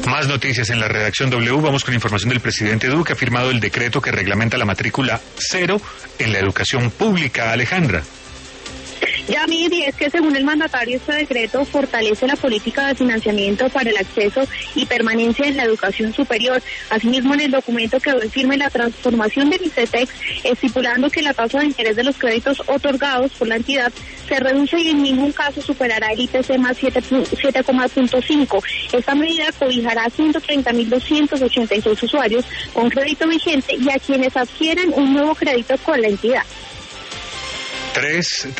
Más noticias en la redacción W. Vamos con información del presidente Duque. Ha firmado el decreto que reglamenta la matrícula cero en la educación pública. Alejandra. Yamir, y es que según el mandatario, este decreto fortalece la política de financiamiento para el acceso y permanencia en la educación superior. Asimismo, en el documento quedó en firme la transformación del ICETEX, estipulando que la tasa de interés de los créditos otorgados por la entidad se reduce y en ningún caso superará el IPC más 7,5. Esta medida cobijará a 130.286 usuarios con crédito vigente y a quienes adquieran un nuevo crédito con la entidad.